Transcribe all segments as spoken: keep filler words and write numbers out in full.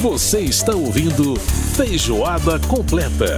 Você está ouvindo Feijoada Completa.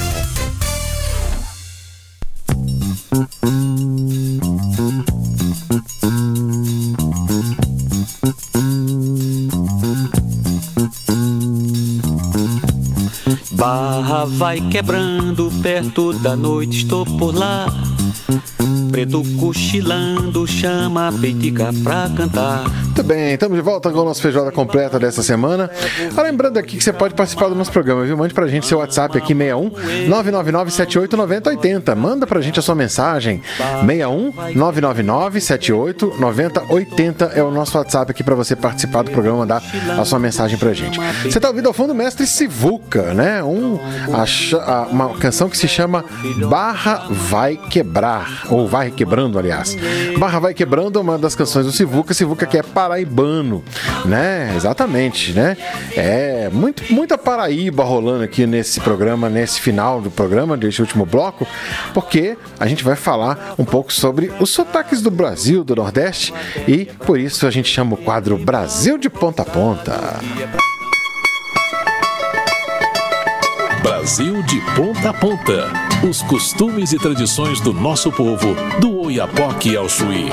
Barra vai quebrando, perto da noite estou por lá. Preto cochilando, chama a peitica pra cantar. Muito bem, estamos de volta com a nossa feijoada completa dessa semana. Ah, lembrando aqui que você pode participar do nosso programa, viu? Mande pra gente seu WhatsApp aqui, seis um nove nove nove sete oito nove zero oito zero. Manda pra gente a sua mensagem, seis um nove nove nove sete oito nove zero oito zero é o nosso WhatsApp aqui pra você participar do programa, mandar a sua mensagem pra gente. Você tá ouvindo ao fundo o Mestre Sivuca, né? Um, a, uma canção que se chama Barra Vai Quebrar, ou Vai Quebrando, aliás. Barra Vai Quebrando é uma das canções do Sivuca, Sivuca que é paraibano, né? Exatamente, né? É muito, muita Paraíba rolando aqui nesse programa, nesse final do programa, desse último bloco, porque a gente vai falar um pouco sobre os sotaques do Brasil, do Nordeste, e por isso a gente chama o quadro Brasil de Ponta a Ponta. Brasil de Ponta a Ponta. Os costumes e tradições do nosso povo, do Oiapoque ao Chuí.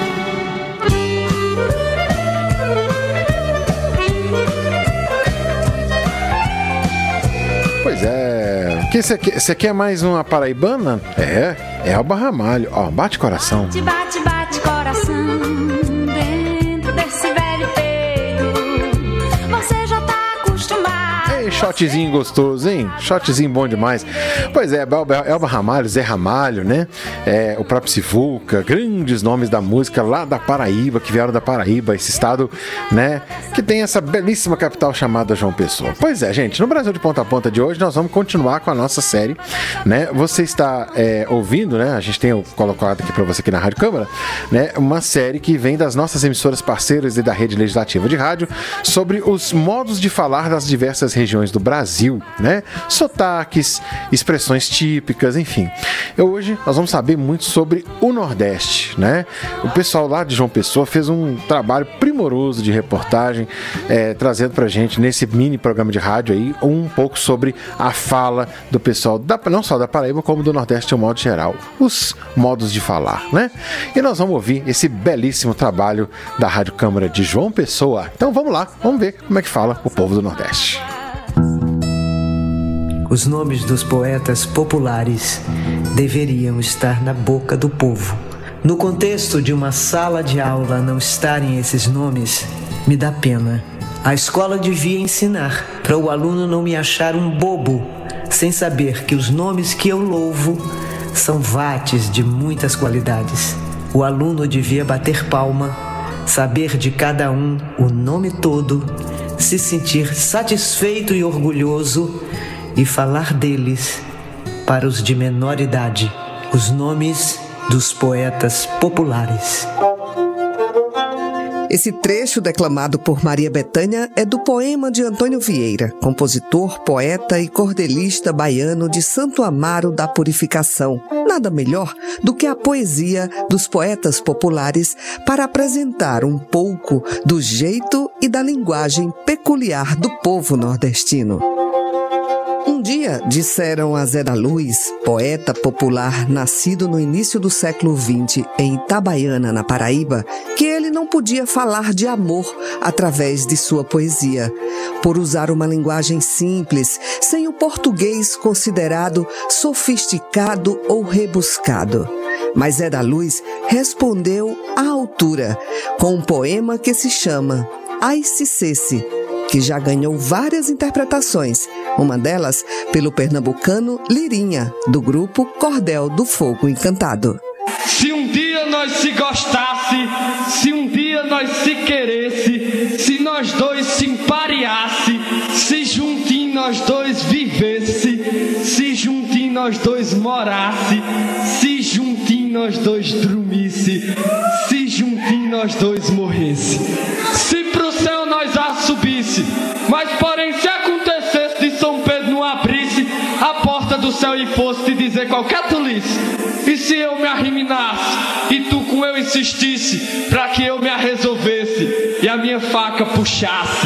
Pois é. Você quer, quer mais uma paraibana? É, é Elba Ramalho. Ó, bate coração. Bate, bate, bate coração dentro desse velho peito. Você já tá acostumado. Ei, shotzinho gostoso, hein? Shotzinho bom demais. Pois é, Elba Ramalho, Zé Ramalho, né? É, o próprio Sivuca, grandes nomes da música lá da Paraíba, que vieram da Paraíba, esse estado, né? Que tem essa belíssima capital chamada João Pessoa. Pois é, gente, no Brasil de Ponta a Ponta de hoje nós vamos continuar com a nossa série, né? Você está é, ouvindo, né? A gente tem colocado aqui para você aqui na Rádio Câmara, né? Uma série que vem das nossas emissoras parceiras e da Rede Legislativa de Rádio sobre os modos de falar das diversas regiões do Brasil, né? Sotaques, expressões típicas, enfim. E hoje nós vamos saber muito sobre o Nordeste, né? O pessoal lá de João Pessoa fez um trabalho primoroso de reportagem, é, trazendo pra gente nesse mini programa de rádio aí um pouco sobre a fala do pessoal, da, não só da Paraíba, como do Nordeste de um modo geral, os modos de falar, né? E nós vamos ouvir esse belíssimo trabalho da Rádio Câmara de João Pessoa. Então vamos lá, vamos ver como é que fala o povo do Nordeste. Os nomes dos poetas populares deveriam estar na boca do povo. No contexto de uma sala de aula não estarem esses nomes, me dá pena. A escola devia ensinar para o aluno não me achar um bobo, sem saber que os nomes que eu louvo são vates de muitas qualidades. O aluno devia bater palma, saber de cada um o nome todo, se sentir satisfeito e orgulhoso e falar deles para os de menor idade, os nomes dos poetas populares. Esse trecho declamado por Maria Bethânia é do poema de Antônio Vieira, compositor, poeta e cordelista baiano de Santo Amaro da Purificação. Nada melhor do que a poesia dos poetas populares para apresentar um pouco do jeito e da linguagem peculiar do povo nordestino. Um dia, disseram a Zé da Luz, poeta popular nascido no início do século vinte em Itabaiana, na Paraíba, que ele não podia falar de amor através de sua poesia, por usar uma linguagem simples, sem o português considerado sofisticado ou rebuscado. Mas Zé da Luz respondeu à altura, com um poema que se chama Ai Se Cesse, que já ganhou várias interpretações, uma delas pelo pernambucano Lirinha, do grupo Cordel do Fogo Encantado. Se um dia nós se gostasse, se um dia nós se queresse, se nós dois se empareasse, se juntinho nós dois vivesse, se juntinho nós dois morasse, se juntinho nós dois dormisse, se juntinho nós dois morresse, se pro céu nós a subisse, mas porém se acontecesse de São Pedro não abrisse a porta do céu e fosse te dizer qualquer tolice, e se eu me arriminasse e tu com eu insistisse pra que eu me a resolvesse e a minha faca puxasse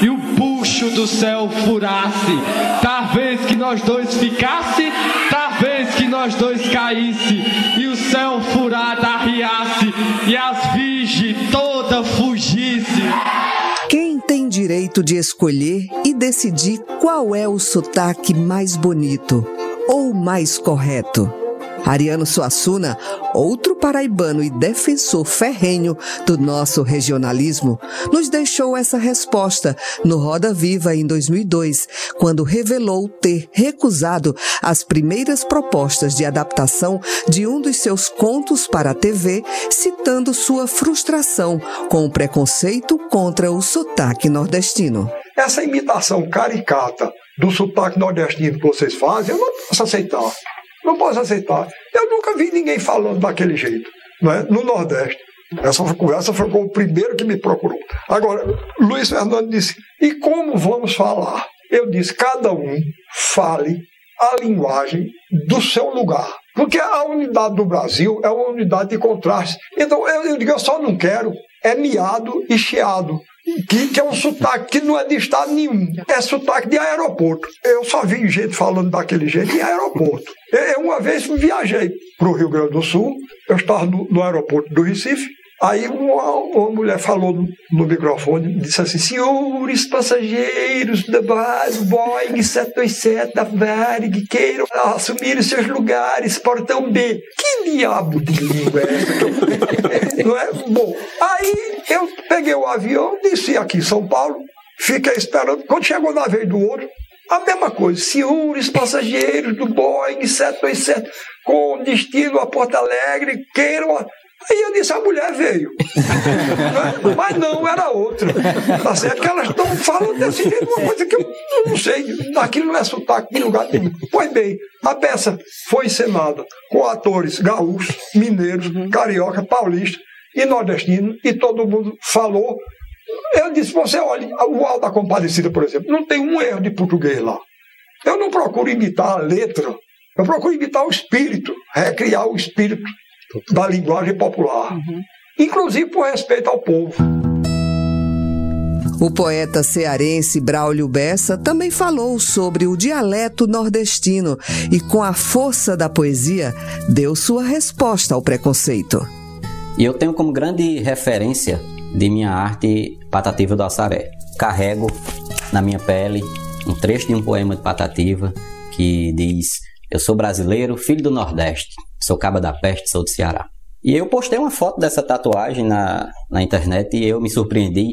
e o puxo do céu furasse. Talvez que nós dois ficasse, talvez que nós dois caísse, e o céu furado arriasse, e as virgens toda fugisse. Quem tem direito de escolher e decidir qual é o sotaque mais bonito ou mais correto? Ariano Suassuna, outro paraibano e defensor ferrenho do nosso regionalismo, nos deixou essa resposta no Roda Viva em dois mil e dois, quando revelou ter recusado as primeiras propostas de adaptação de um dos seus contos para a T V, citando sua frustração com o preconceito contra o sotaque nordestino. Essa imitação caricata do sotaque nordestino que vocês fazem, eu não posso aceitar. Não posso aceitar. Eu nunca vi ninguém falando daquele jeito, né, no Nordeste. Essa conversa foi com o primeiro que me procurou. Agora, Luiz Fernando disse, e como vamos falar? Eu disse, cada um fale a linguagem do seu lugar. Porque a unidade do Brasil é uma unidade de contraste. Então, eu, eu digo, eu só não quero é miado e chiado. Que, que é um sotaque que não é de estado nenhum, é sotaque de aeroporto. Eu só vi gente falando daquele jeito em aeroporto. Eu, eu uma vez viajei para o Rio Grande do Sul, eu estava no, no aeroporto do Recife, aí uma, uma mulher falou no, no microfone, disse assim, senhores passageiros da base Boeing sete dois sete da Varig que queiram assumir os seus lugares, portão B. Que diabo de língua é essa? Não é? Bom, aí eu peguei o avião, desci aqui em São Paulo, fiquei esperando, quando chegou na vez do outro, a mesma coisa, senhores passageiros do Boeing sete dois sete com destino a Porto Alegre, queiram... Aí eu disse, a mulher veio. Mas não, era outra. Tá certo? Que elas estão falando desse jeito, uma coisa que eu não sei. Aquilo não é sotaque de lugar nenhum. Pois bem, a peça foi encenada com atores gaúchos, mineiros, carioca, paulista e nordestino, e todo mundo falou. Eu disse, você olha, o Alto da Compadecida, por exemplo, não tem um erro de português lá. Eu não procuro imitar a letra, eu procuro imitar o espírito, recriar o espírito da linguagem popular, uhum. Inclusive por respeito ao povo. O poeta cearense Braulio Bessa também falou sobre o dialeto nordestino e, com a força da poesia, deu sua resposta ao preconceito. E eu tenho como grande referência de minha arte Patativa do Assaré. Carrego na minha pele um trecho de um poema de Patativa que diz: eu sou brasileiro, filho do Nordeste, sou caba da peste, sou do Ceará. E eu postei uma foto dessa tatuagem na, na internet e eu me surpreendi,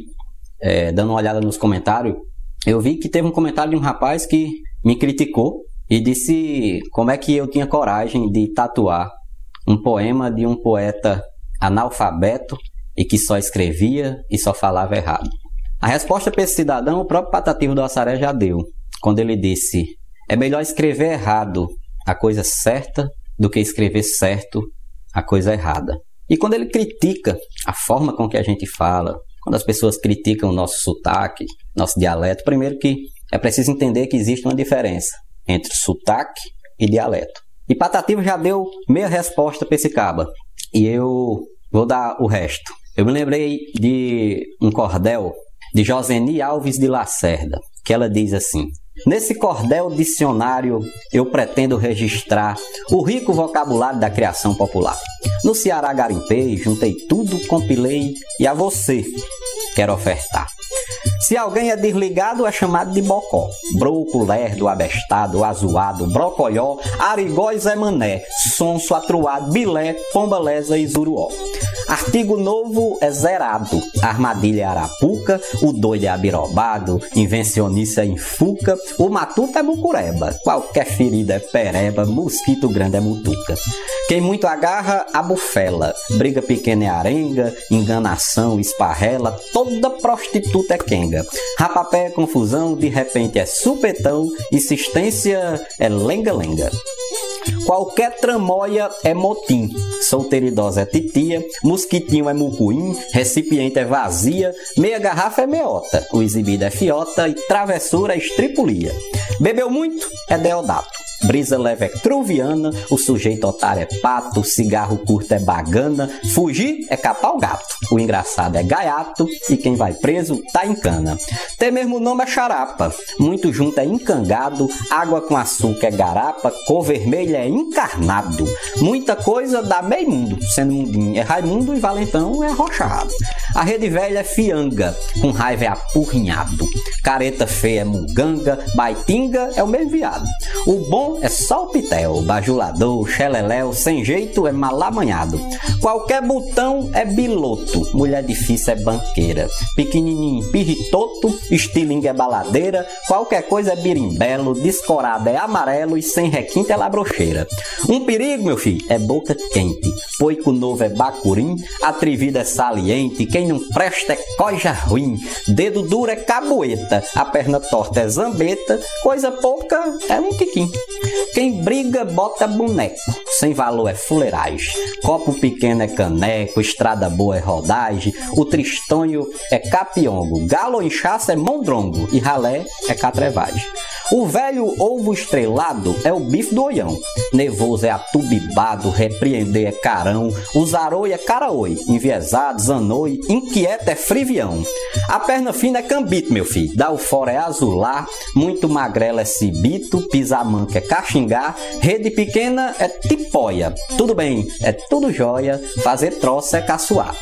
é, dando uma olhada nos comentários. Eu vi que teve um comentário de um rapaz que me criticou e disse como é que eu tinha coragem de tatuar um poema de um poeta analfabeto e que só escrevia e só falava errado. A resposta para esse cidadão o próprio Patativa do Assaré já deu, quando ele disse: é melhor escrever errado a coisa certa do que escrever certo a coisa errada. E quando ele critica a forma com que a gente fala, quando as pessoas criticam o nosso sotaque, nosso dialeto, primeiro que é preciso entender que existe uma diferença entre sotaque e dialeto. E Patativa já deu meia resposta para esse caba, e eu vou dar o resto. Eu me lembrei de um cordel de Joseni Alves de Lacerda, que ela diz assim: nesse cordel dicionário eu pretendo registrar o rico vocabulário da criação popular. No Ceará garimpei, juntei tudo, compilei e a você quero ofertar. Se alguém é desligado, é chamado de bocó, broco, lerdo, abestado, azuado, brocoió, arigó e Zé Mané, sonso, atruado, bilé, pombaleza e zuruó. Artigo novo é zerado, armadilha é arapuca, o doido é abirobado, invencionice é infuca, o matuto é mucureba, qualquer ferida é pereba, mosquito grande é mutuca. Quem muito agarra, abufela, briga pequena é arenga, enganação, esparrela, toda prostituta é quenga. Rapapé é confusão, de repente é supetão, insistência é lenga-lenga. Qualquer tramóia é motim, solteira idosa é titia, mosquitinho é mucuim, recipiente é vazia, meia garrafa é meota, o exibido é fiota e travessura é estripulia. Bebeu muito é deodato, brisa leve é cruviana, o sujeito otário é pato, cigarro curto é bagana, fugir é capar o gato, o engraçado é gaiato e quem vai preso tá em cana. Tem mesmo nome é charapa, muito junto é encangado, água com açúcar é garapa, cor vermelha é encarnado, muita coisa dá meio mundo, sendo mundinho é Raimundo e Valentão é arrochado. A rede velha é fianga, com raiva é apurrinhado, careta feia é muganga, baitinga é o mesmo viado. O bom é só o pitel, bajulador, xeleléu, sem jeito é malamanhado. Qualquer botão é biloto, mulher difícil é banqueira, pequenininho pirritoto, estilingue é baladeira, qualquer coisa é birimbelo, descorado é amarelo e sem requinte é labrocheira. Um perigo, meu filho, é boca quente, poico novo é bacurim, atrevida é saliente, quem não presta é coisa ruim, dedo duro é cabueta, a perna torta é zambeta, coisa pouca é um tiquim. Quem briga bota boneco, sem valor é fuleiragem, copo pequeno é caneco, estrada boa é rodagem, o tristonho é capiongo, galo inchaço é mondrongo e ralé é catrevagem. O velho ovo estrelado é o bife do oião, nervoso é atubibado, repreender é carão, o zaroi é caraoi, enviesado, zanoi, inquieto é frivião. A perna fina é cambito, meu filho, dá o fora é azular, muito magrela é cibito, pisamanca é caxingá, rede pequena é tipóia, tudo bem, é tudo jóia, fazer troça é caçoar.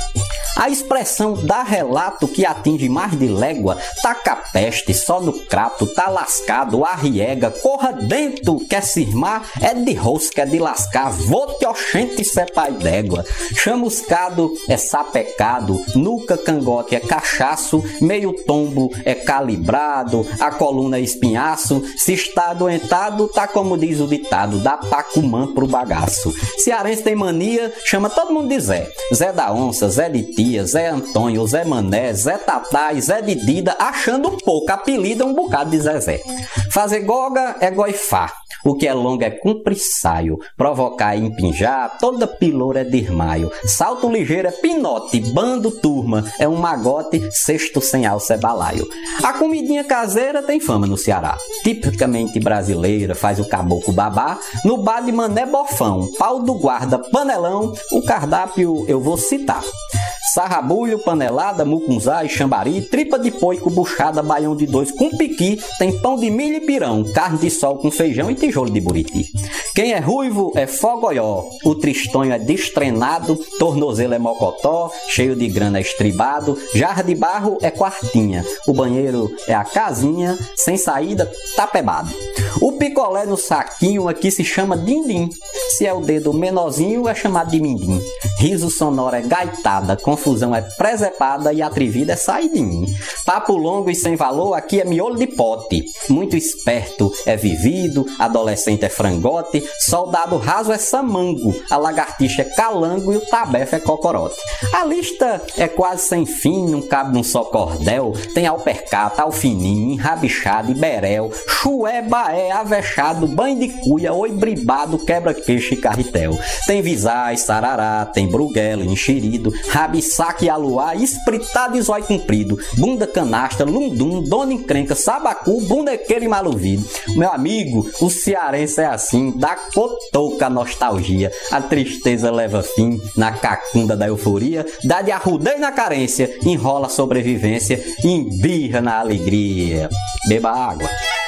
A expressão dá relato que atinge mais de légua, taca peste, só no crato, tá lascado, arriega, corra dentro, quer cismar, é de rosca, é de lascar, vou-te oxente, cê pai d'égua. Chamuscado é sapecado, nuca cangote é cachaço, meio tombo é calibrado, a coluna é espinhaço, se está adoentado, tá como diz o ditado, dá pacumã pro bagaço. Cearense tem mania, chama todo mundo de Zé, Zé da Onça, Zé de Tia, Zé Antônio, Zé Mané, Zé Tatá e Zé Didida, achando pouco, apelida um bocado de Zezé. Fazer goga é goifar, o que é longo é cumprir saio, provocar e empinjar, toda piloura é desmaio, salto ligeiro é pinote, bando turma é um magote, cesto sem alça é balaio. A comidinha caseira tem fama no Ceará, tipicamente brasileira, faz o caboclo babá, no bar de mané bofão, pau do guarda, panelão, o cardápio eu vou citar. Sarrabulho, panelada, mucunzá e xambari, tripa de poico, buchada, baião de dois com piqui, tem pão de milho e pirão, carne de sol com feijão e tijolo de buriti. Quem é ruivo é fogoió, o tristonho é destrenado, tornozelo é mocotó, cheio de grana é estribado, jarra de barro é quartinha, o banheiro é a casinha, sem saída, tapebado. O picolé no saquinho aqui se chama dindim, se é o dedo menorzinho é chamado de mindim. Riso sonoro é gaitada, confusão é presepada e atrevida é saidinho. Papo longo e sem valor aqui é miolo de pote, muito esperto é vivido, adolescente é frangote, soldado raso é samango, a lagartixa é calango e o tabefe é cocorote. A lista é quase sem fim, não cabe num só cordel, tem alpercata, alfininho, enrabixado e berel, chué, baé, avexado, banho de cuia, oi bribado, quebra-queixo e carretel. Tem visais, sarará, tem bruguelo, enxerido, rabisaque e aluá, espritado e zóio comprido, bunda canastra, lundum, dona encrenca, sabacu, bundequeiro e maluvido. Meu amigo, o cearense é assim, dá cotoca a nostalgia, a tristeza leva fim na cacunda da euforia, dá de arrudeio na carência, enrola a sobrevivência, embirra na alegria. Beba água.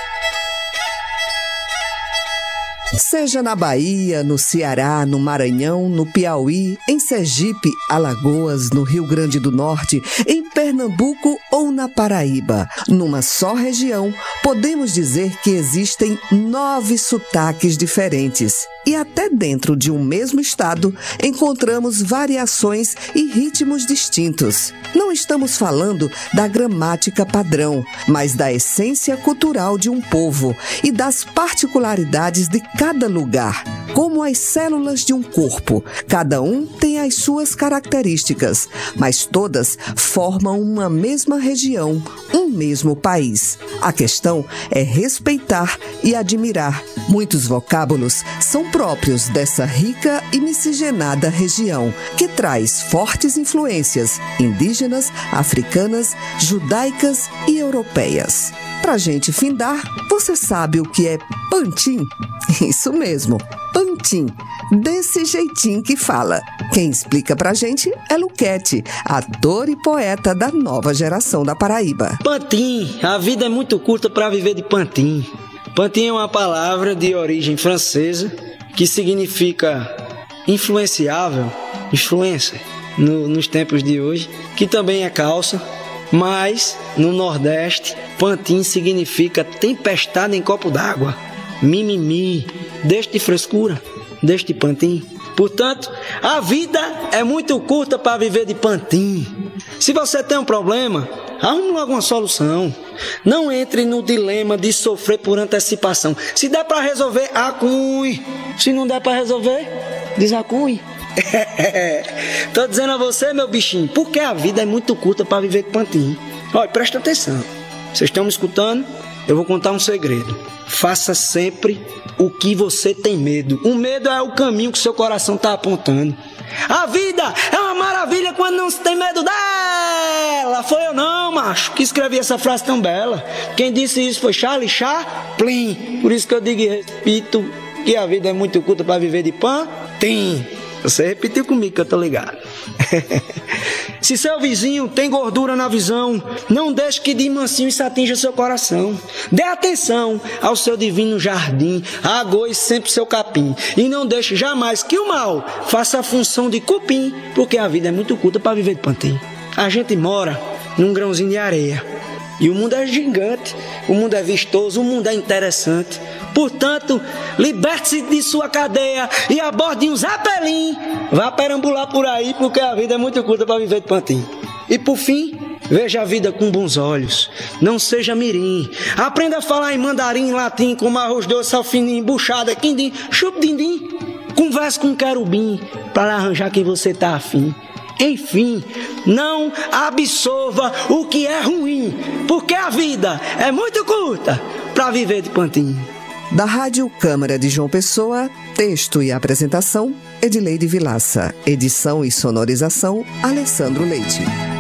Seja na Bahia, no Ceará, no Maranhão, no Piauí, em Sergipe, Alagoas, no Rio Grande do Norte, em Pernambuco ou na Paraíba, numa só região, podemos dizer que existem nove sotaques diferentes. E até dentro de um mesmo estado, encontramos variações e ritmos distintos. Não estamos falando da gramática padrão, mas da essência cultural de um povo e das particularidades de cada lugar. Como as células de um corpo, cada um tem as suas características, mas todas formam uma mesma região, um mesmo país. A questão é respeitar e admirar. Muitos vocábulos são próprios dessa rica e miscigenada região, que traz fortes influências indígenas, africanas, judaicas e europeias. Pra gente findar, você sabe o que é Pantim? Isso mesmo, Pantim. Desse jeitinho que fala. Quem explica pra gente é Luquete, ator e poeta da nova geração da Paraíba. Pantim, a vida é muito curta para viver de pantim. Pantim é uma palavra de origem francesa que significa influenciável, influencer, no, nos tempos de hoje, que também é calça, mas no Nordeste, pantim significa tempestade em copo d'água, mimimi, deixe de frescura, deixe de pantim. Portanto, a vida é muito curta para viver de pantim. Se você tem um problema, arrume logo uma solução. Não entre no dilema de sofrer por antecipação. Se der para resolver, acunhe. Se não der para resolver, desacunhe. Tô dizendo a você, meu bichinho, porque a vida é muito curta para viver de pantim. Olha, presta atenção. Vocês estão me escutando? Eu vou contar um segredo. Faça sempre o que você tem medo. O medo é o caminho que seu coração está apontando. A vida é uma maravilha quando não se tem medo dela. Foi eu não, macho, que escrevi essa frase tão bela. Quem disse isso foi Charlie Chaplin. Por isso que eu digo e repito que a vida é muito curta para viver de pantim. Você repetiu comigo que eu tô ligado. Se seu vizinho tem gordura na visão, não deixe que de mansinho isso atinja seu coração. Dê atenção ao seu divino jardim, agoe sempre seu capim. E não deixe jamais que o mal faça a função de cupim, porque a vida é muito curta para viver de pantim. A gente mora num grãozinho de areia. E o mundo é gigante, o mundo é vistoso, o mundo é interessante. Portanto, liberte-se de sua cadeia e aborde um Zeppelin. Vá perambular por aí, porque a vida é muito curta para viver de pantim. E por fim, veja a vida com bons olhos. Não seja mirim. Aprenda a falar em mandarim, latim, como arroz doce, alfinim, buchada, quindim, chup-dindim. Converse com um querubim para arranjar quem você tá afim. Enfim, não absorva o que é ruim, porque a vida é muito curta para viver de pantim. Da Rádio Câmara de João Pessoa, texto e apresentação, Edileide Vilaça. Edição e sonorização, Alessandro Leite.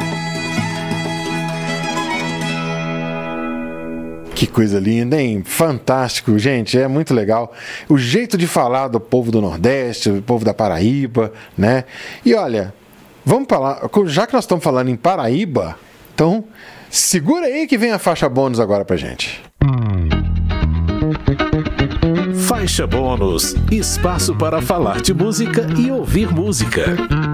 Que coisa linda, hein? Fantástico, gente, é muito legal. O jeito de falar do povo do Nordeste, do povo da Paraíba, né? E olha, vamos falar, já que nós estamos falando em Paraíba, então segura aí que vem a faixa bônus agora pra gente. Faixa bônus, espaço para falar de música e ouvir música.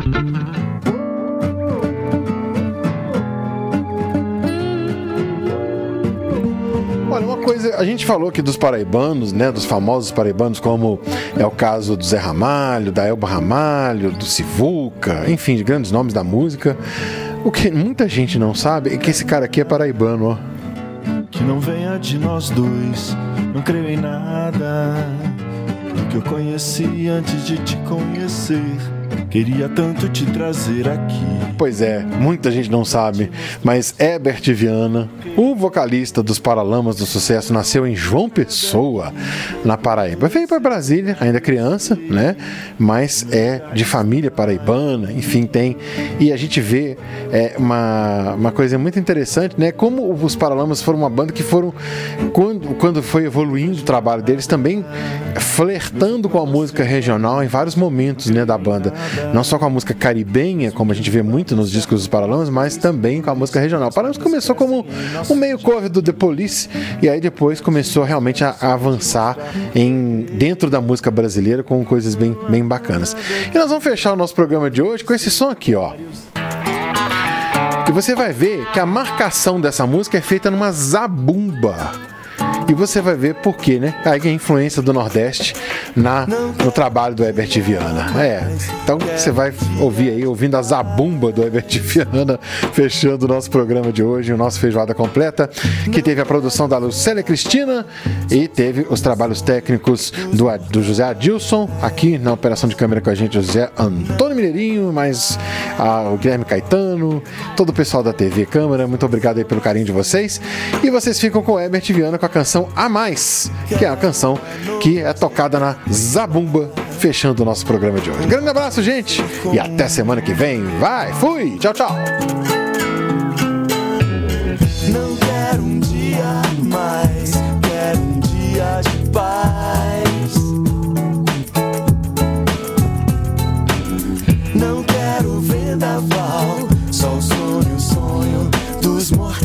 Olha, uma coisa, a gente falou aqui dos paraibanos, né, dos famosos paraibanos, como é o caso do Zé Ramalho, da Elba Ramalho, do Sivuca, enfim, de grandes nomes da música. O que muita gente não sabe é que esse cara aqui é paraibano, ó. Que não venha de nós dois, não creio em nada do que eu conheci antes de te conhecer. Queria tanto te trazer aqui. Pois é, muita gente não sabe, mas Herbert Viana, o vocalista dos Paralamas do Sucesso, nasceu em João Pessoa, na Paraíba. Veio para Brasília, ainda criança, né? Mas é de família paraibana, enfim, tem. E a gente vê é, uma, uma coisa muito interessante, né? Como os Paralamas foram uma banda que foram, quando, quando foi evoluindo o trabalho deles, também flertando com a música regional em vários momentos, né, da banda. Não só com a música caribenha, como a gente vê muito nos discos dos Paralamas, mas também com a música regional. O Paralamas começou como um meio cover do The Police, e aí depois começou realmente a, a avançar em, dentro da música brasileira com coisas bem, bem bacanas. E nós vamos fechar o nosso programa de hoje com esse som aqui, ó. E você vai ver que a marcação dessa música é feita numa zabumba. E você vai ver por quê, né? Aí a influência do Nordeste na, no trabalho do Herbert Viana. É, então você vai ouvir aí, ouvindo a zabumba do Herbert Viana, fechando o nosso programa de hoje, o nosso Feijoada Completa, que teve a produção da Lucélia Cristina e teve os trabalhos técnicos do, do José Adilson, aqui na operação de câmera com a gente, o José Antônio Mineirinho, mais a, o Guilherme Caetano, todo o pessoal da T V Câmara. Muito obrigado aí pelo carinho de vocês. E vocês ficam com o Herbert Viana com a canção A Mais, que é a canção que é tocada na zabumba, fechando o nosso programa de hoje. Um grande abraço, gente, e até semana que vem. Vai, fui, tchau, tchau. Não quero um dia mais, quero um dia de paz.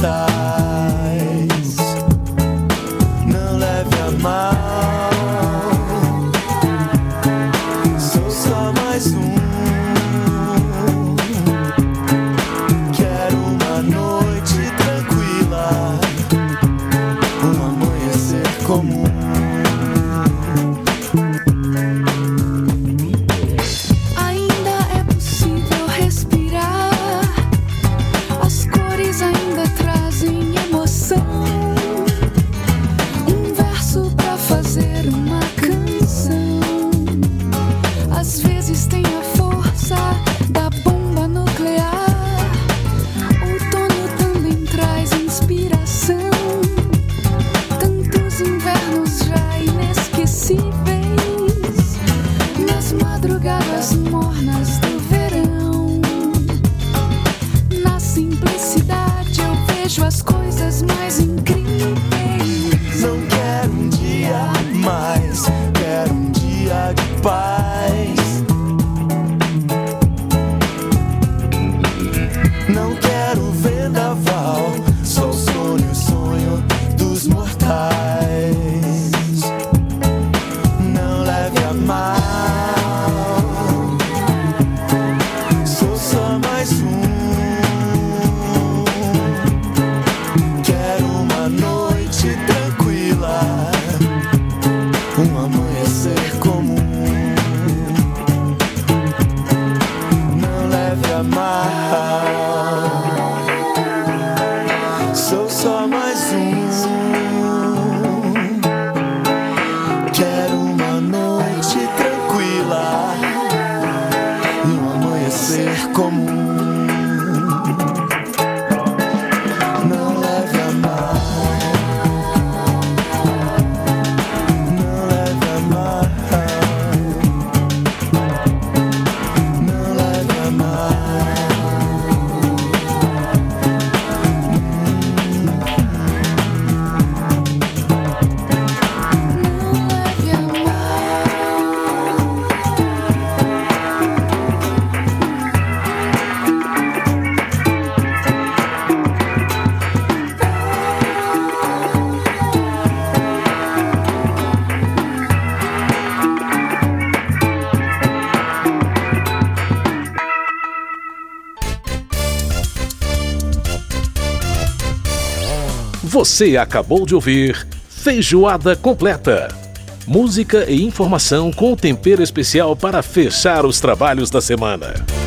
Não leve a mal, sou só mais um. Quero uma noite tranquila, um amanhecer comum. Você acabou de ouvir Feijoada Completa. Música e informação com tempero especial para fechar os trabalhos da semana.